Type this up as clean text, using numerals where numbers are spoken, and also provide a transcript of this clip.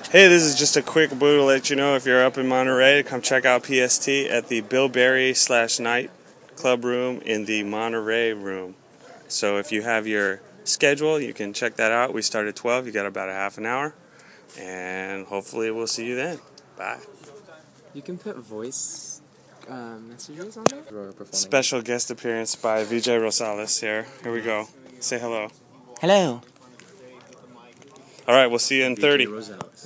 Hey, this is just a quick boo to let you know if you're up in Monterey, come check out PST at the Bill Berry/Night Club room in the Monterey room. So if you have your schedule, you can check that out. We start at 12. You got about a half an hour. And hopefully we'll see you then. Bye. You can put voice messages on there? Special guest appearance by Vijay Rosales here. Here we go. Say hello. Hello. All right, we'll see you in 30.